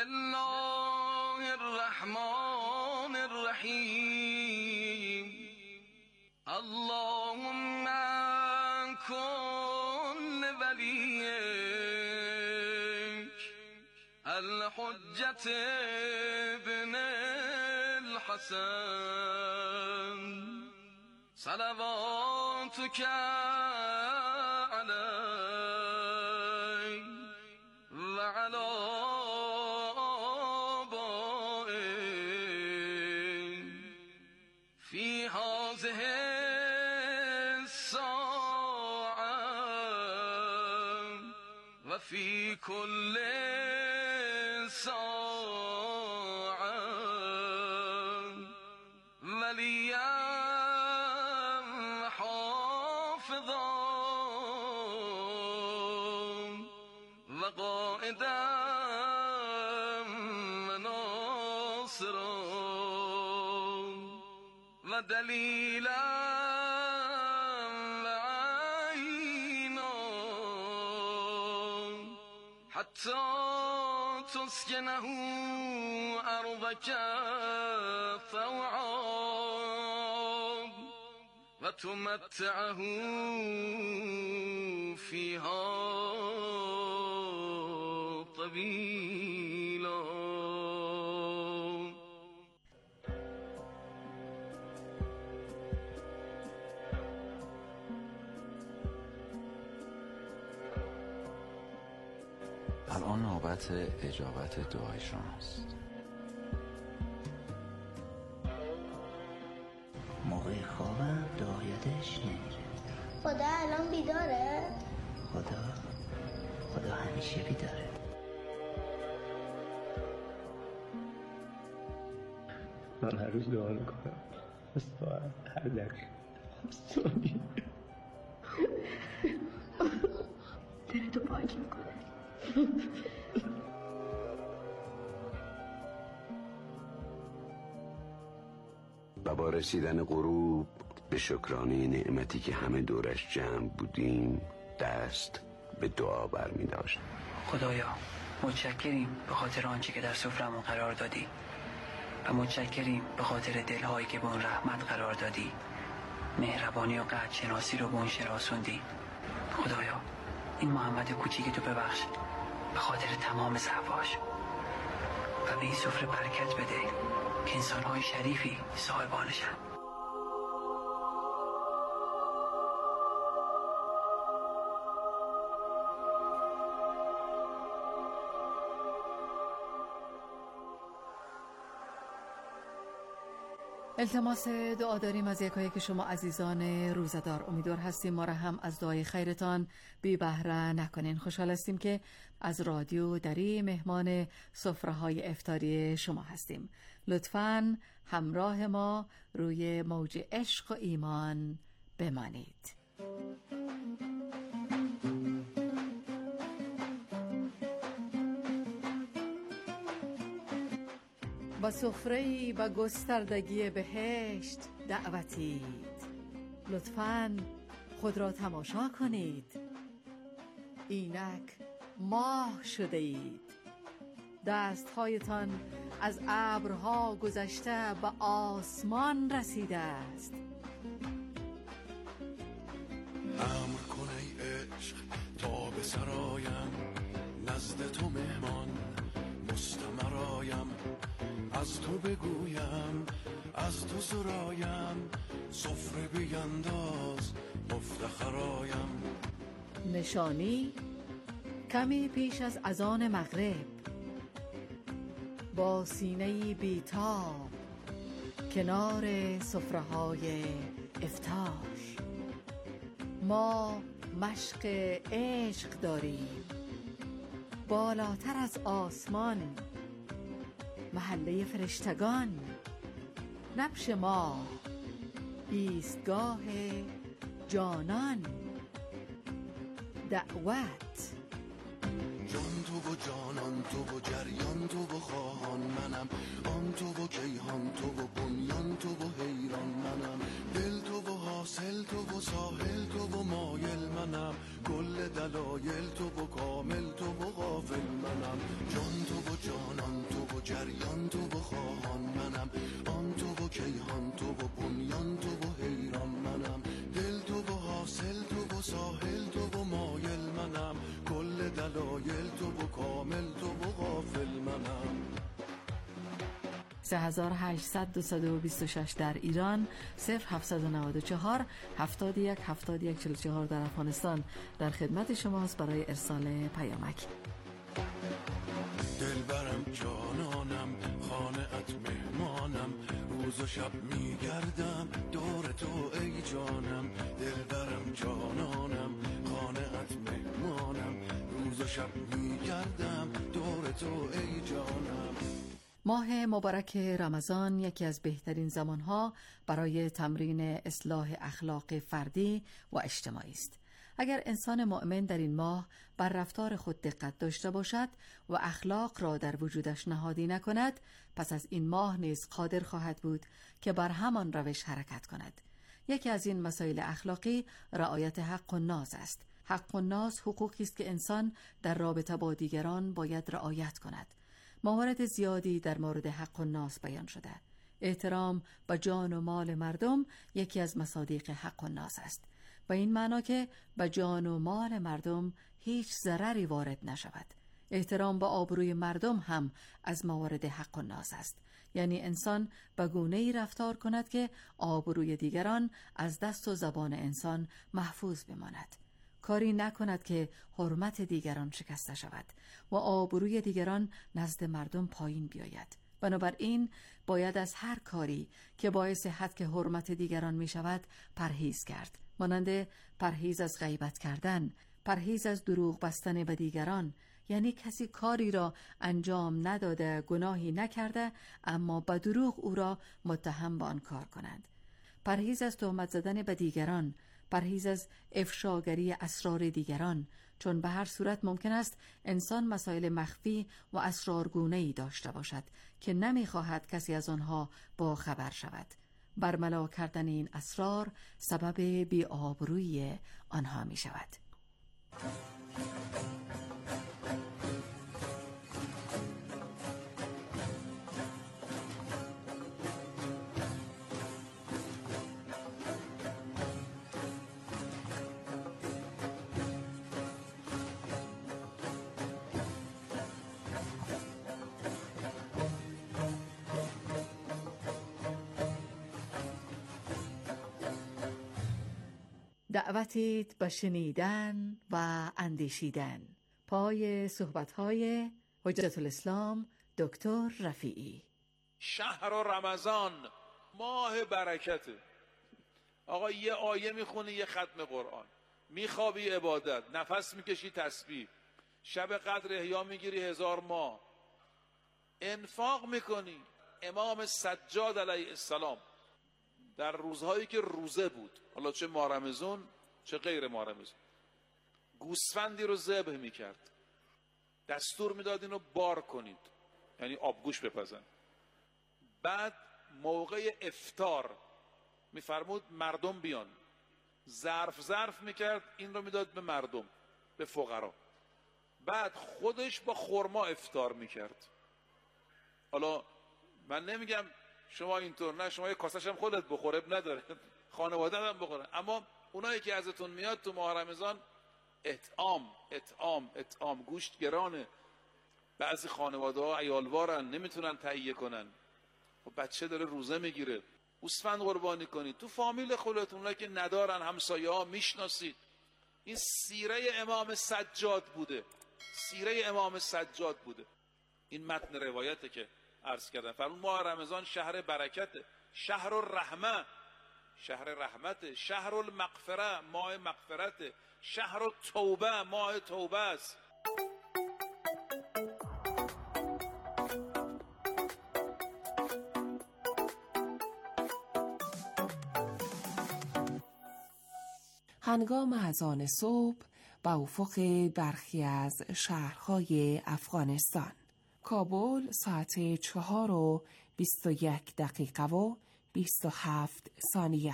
الله الرحمن الرحیم اللهم کن ولیک الحجة ابن الحسن صلواتك علیه وعلى في هذه الساعة وفي كل ساعة وليا حافظا وقائدا وناصرا ودليلا وعينا حتى تسكنه أرضك طوعا وتمتعه فيها طويلا. الان نوبت اجابت دعای شماست. موقع خوابم دعایتش نمیره. خدا الان بیداره؟ خدا همیشه بیداره. من هر روز دعا میکنم از ساعت هر دقیقه ثانیه دلتو پاک میکنه. و با رسیدن غروب به شکرانه نعمتی که همه دورش جمع بودیم دست به دعا برمی داشت. خدایا متشکریم به خاطر آنچه که در سفرمون قرار دادی و متشکریم به خاطر دلهایی که به اون رحمت قرار دادی، مهربانی و قدرشناسی رو به اون شناسوندی. خدایا این محمد کوچیک تو ببخش به خاطر تمام ضعفاش، و به این سفره برکت بده که انسان‌های شریفی صاحبانشن. التماس دعا داریم از یکایی که شما عزیزان روزدار. امیدوار هستیم ما را هم از دعای خیرتان بی بهره نکنین. خوشحال هستیم که از رادیو دری مهمان سفره‌های افطاری شما هستیم. لطفاً همراه ما روی موج عشق و ایمان بمانید. با سفره‌ای با گستردگی بهشت دعوتید، لطفاً خود را تماشا کنید. اینک ماه شده اید، دستهایتان از ابرها گذشته به آسمان رسیده است. امر کن ای عشق تا به سرایم، نزد تو مهمان مستمرایم، از تو بگویم از تو سرایم، سفره بینداز مفتخرایم. نشانی کمی پیش از اذان مغرب، با سینه‌ای بیتاب کنار سفره‌های افطار. ما مشق عشق داریم، بالاتر از آسمان محله فرشتگان. نبش ما ایستگاه جانان. دعوت جان تو و جانان تو و جریان تو و خواهان منم، آن تو و کیهان تو و بنیان تو و حیران منم، دل تو و حاصل تو و ساحل تو و مایل منم، کل دلایل تو و کامل تو و غافل منم. جان تو و جانان تو و جریان تو و خواهان منم، آن تو و کیهان تو و بنیان تو و حیران منم، دل تو و حاصل تو و ساحل تو و مایل منم، کل دلایل تو و کامل تو و غافل منم. 3800 در ایران، 0794 71 71 44 در افغانستان در خدمت شماست برای ارسال پیامک. دلبرم جانانم خانه‌ات مهمانم، روز و شب میگردم دور تو ای جانم. دلبرم جانانم خانه‌ات مهمانم، روز و شب میگردم دور تو ای جانم. ماه مبارک رمضان یکی از بهترین زمانها برای تمرین اصلاح اخلاق فردی و اجتماعی است. اگر انسان مؤمن در این ماه بر رفتار خود دقت داشته باشد و اخلاق را در وجودش نهادی نکند، پس از این ماه نیز قادر خواهد بود که بر همان روش حرکت کند. یکی از این مسائل اخلاقی رعایت حق الناس است. حق الناس حقوقی است که انسان در رابطه با دیگران باید رعایت کند. موارد زیادی در مورد حق الناس بیان شده. احترام به جان و مال مردم یکی از مصادیق حق الناس است. به این معنا که به جان و مال مردم هیچ ضرری وارد نشود. احترام به آبروی مردم هم از موارد حق الناس است. یعنی انسان به گونه‌ای رفتار کند که آبروی دیگران از دست و زبان انسان محفوظ بماند. کاری نکند که حرمت دیگران شکسته شود و آبروی دیگران نزد مردم پایین بیاید. بنابراین باید از هر کاری که باعث حد حرمت دیگران می شود پرهیز کرد، مانند پرهیز از غیبت کردن، پرهیز از دروغ بستن به دیگران، یعنی کسی کاری را انجام نداده، گناهی نکرده، اما به دروغ او را متهم به آن کار کنند. پرهیز از تهمت زدن به دیگران، پرهیز از افشاگری اسرار دیگران، چون به هر صورت ممکن است انسان مسائل مخفی و اسرارگونه‌ای داشته باشد که نمی‌خواهد کسی از آنها با خبر شود. برملا کردن این اسرار سبب بی‌آبرویی آنها می‌شود. دعوتیت به شنیدن و اندیشیدن. پای صحبت‌های حجت الاسلام دکتر رفیعی. شهر رمضان ماه برکته. آقا یه آیه میخونی، یه ختم قرآن، میخوابی عبادت، نفس میکشی تسبیح، شب قدر احیا میگیری 1000 ماه، انفاق میکنی. امام سجاد علیه السلام در روزهایی که روزه بود، حالا چه ماه رمضان چه غیر ماه رمضان، گوسفندی رو ذبح میکرد، دستور میداد اینو بار کنید، یعنی آبگوش بپزن. بعد موقع افطار میفرمود مردم بیان، ظرف میکرد، این رو میداد به مردم، به فقرا. بعد خودش با خرما افطار میکرد. حالا من نمیگم شما اینطور، نه، شما یه کاسش هم خودت بخوره، نداره، خانواده هم بخوره، اما اونایی که ازتون میاد تو ماه رمضان اطعام گوشت گرانه، بعضی خانواده ها عیالوارن نمیتونن تهیه کنن، و بچه داره روزه میگیره، گوسفند قربانی کنید. تو فامیل خودتون، اونایی که ندارن، همسایه ها میشناسید. این سیره امام سجاد بوده، سیره امام سجاد بوده. این متن روایته که عرض کردم. فرمود ماه رمضان شهر برکته، شهر الرحمه، شهر رحمته، شهر المغفره، ماه مغفرته، شهر التوبه، ماه توبه است. هنگام اذان صبح به افق برخی از شهرهای افغانستان. کابل ساعت 4:21 و 27 ثانیه.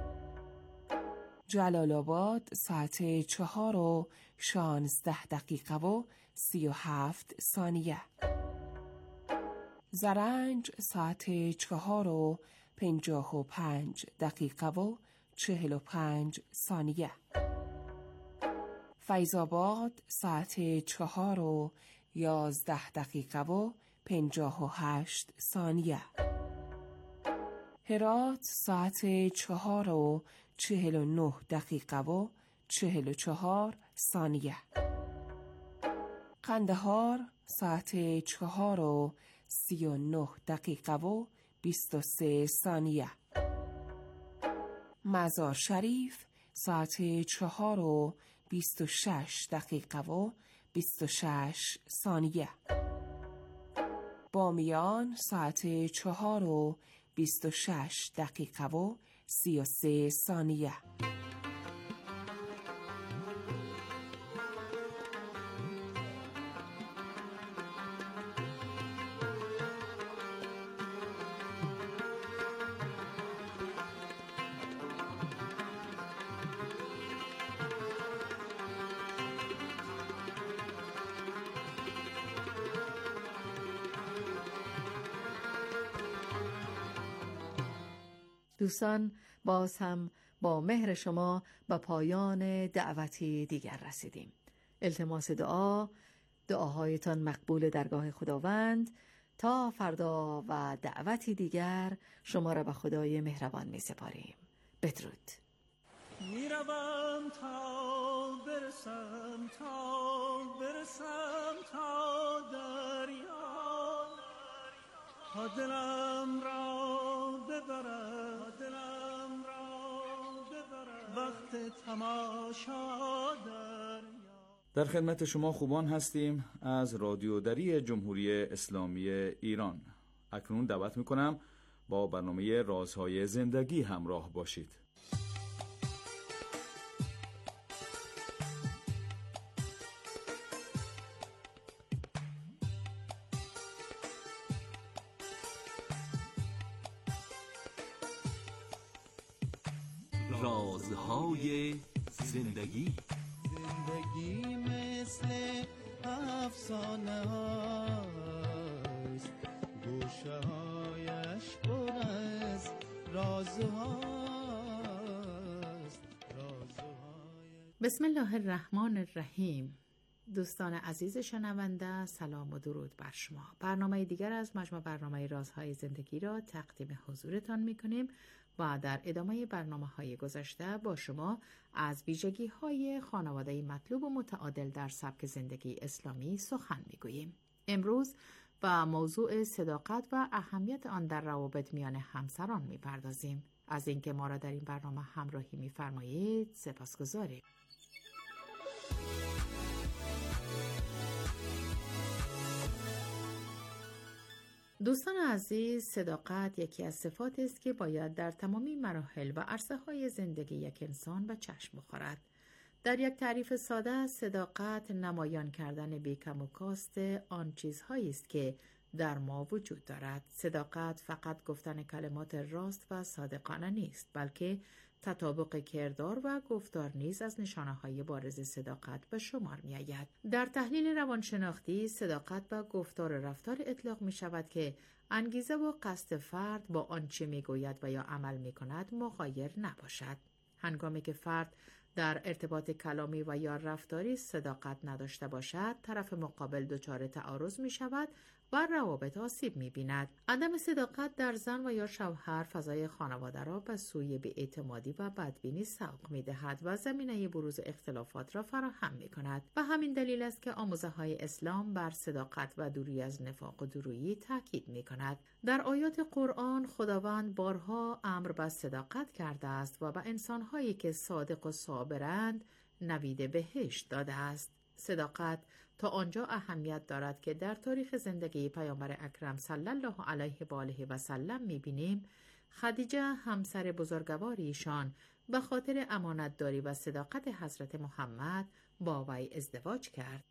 جلال آباد ساعت 4:16 و 37 ثانیه. زرنج ساعت 4:55 و 45 ثانیه. فیض‌آباد ساعت 4:11 و 58 ثانیه. هرات ساعت 4:49 و 44 ثانیه. قندهار ساعت 4:39 و 23 ثانیه. مزار شریف ساعت 4:26 و 26 ثانیه. بامیان ساعت 4:26 و 33 ثانیه. دوستان، باز هم با مهر شما به پایان دعوتی دیگر رسیدیم. التماس دعاهایتان مقبول درگاه خداوند. تا فردا و دعوتی دیگر شما را به خدای مهربان می سپاریم. بدرود. میروم تا برسم تا دریا، تا دلم را ببرم وقت تماشا در خدمت شما خوبان هستیم از رادیو دری جمهوری اسلامی ایران. اکنون دعوت میکنم با برنامه رازهای زندگی همراه باشید. رازهای زندگی. زندگی مثل افسانه هاست، گوشه هایش پر از رازهاست. بسم الله الرحمن الرحیم. دوستان عزیز شنونده، سلام و درود بر شما. برنامه دیگر از مجموع برنامه رازهای زندگی را تقدیم حضورتان می‌کنیم و در ادامه برنامه‌های گذشته با شما از ویژگی‌های خانواده مطلوب و متعادل در سبک زندگی اسلامی سخن می‌گوییم. امروز و موضوع صداقت و اهمیت آن در روابط میان همسران می‌پردازیم. از اینکه ما را در این برنامه همراهی می‌فرمایید سپاسگزاریم. دوستان عزیز، صداقت یکی از صفات است که باید در تمامی مراحل و عرصه‌های زندگی یک انسان به چشم بخورد. در یک تعریف ساده، صداقت نمایان کردن بی‌کم و کاست آن چیزهایی است که در ما وجود دارد. صداقت فقط گفتن کلمات راست و صادقانه نیست، بلکه تطابق کردار و گفتار نیز از نشانه‌های بارز صداقت به شمار می‌آید. در تحلیل روانشناختی، صداقت و گفتار و رفتار اطلاق می‌شود که انگیزه و قصد فرد با آنچه می‌گوید و یا عمل می‌کند مغایر نباشد. هنگامی که فرد در ارتباط کلامی و یا رفتاری صداقت نداشته باشد، طرف مقابل دچار تعارض می‌شود و روابط آسیب می‌بیند. عدم صداقت در زن و یا شوهر فضای خانواده را به سوی بی‌اعتمادی و بدبینی سوق می‌دهد و زمینه بروز اختلافات را فراهم می‌کند. و همین دلیل است که آموزه‌های اسلام بر صداقت و دوری از نفاق و دورویی تاکید می‌کند. در آیات قرآن خداوند بارها امر به صداقت کرده است و به انسان‌هایی که صادق و صابرند نوید بهشت داده است. صداقت تا آنجا اهمیت دارد که در تاریخ زندگی پیامبر اکرم صلی الله علیه و آله و سلم می‌بینیم خدیجه همسر بزرگوار ایشان به خاطر امانتداری و صداقت حضرت محمد با وی ازدواج کرد.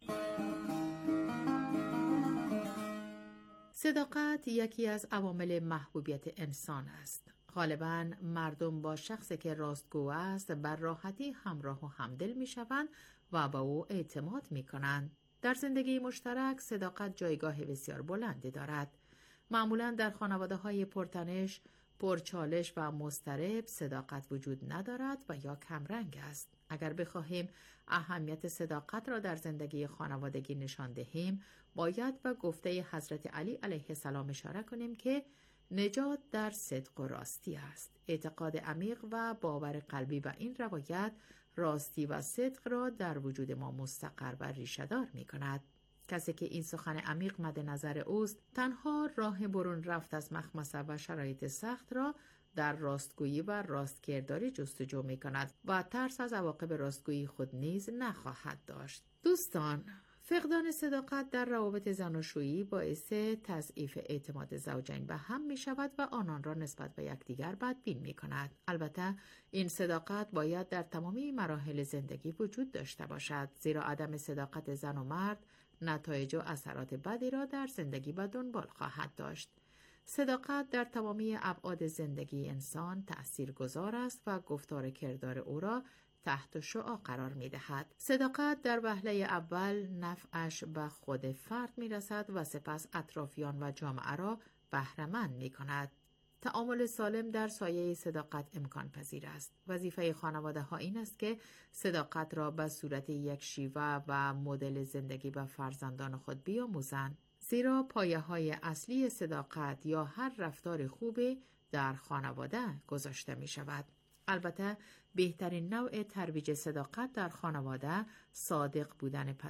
صداقت یکی از عوامل محبوبیت انسان است. غالباً مردم با شخصی که راستگو است بر راحتی همراه و همدل می‌شوند و به او اعتماد می‌کنند. در زندگی مشترک صداقت جایگاه بسیار بلندی دارد. معمولاً در خانواده‌های پرتنش، پرچالش و مضطرب صداقت وجود ندارد و یا کمرنگ است. اگر بخواهیم اهمیت صداقت را در زندگی خانوادگی نشان دهیم، باید به گفته حضرت علی علیه السلام اشاره کنیم که نجات در صدق و راستی است. اعتقاد عمیق و باور قلبی به این روایت راستی و صدق را در وجود ما مستقر و ریشه‌دار می‌کند. کسی که این سخن عمیق مد نظر اوست، تنها راه برون رفت از مخمصه و شرایط سخت را در راستگویی و راستکرداری جستجو می‌کند و ترس از عواقب راستگویی خود نیز نخواهد داشت. دوستان، فقدان صداقت در روابط زناشویی باعث تضعیف اعتماد زوجین به هم می شود و آنان را نسبت به یکدیگر بدبین می کند. البته این صداقت باید در تمامی مراحل زندگی وجود داشته باشد، زیرا عدم صداقت زن و مرد نتایج و اثرات بدی را در زندگی به دنبال خواهد داشت. صداقت در تمامی ابعاد زندگی انسان تأثیرگذار است و گفتار کردار او را تحت شعاع قرار می دهد. صداقت در وهله اول نفعش به خود فرد می رسد و سپس اطرافیان و جامعه را بهره‌مند می کند. تعامل سالم در سایه صداقت امکان پذیر است. وظیفه خانواده ها این است که صداقت را به صورت یک شیوه و مدل زندگی به فرزندان خود بیاموزند، زیرا پایه های اصلی صداقت یا هر رفتار خوبی در خانواده گذاشته می شود. البته بهترین نوع ترویج صداقت در خانواده صادق بودن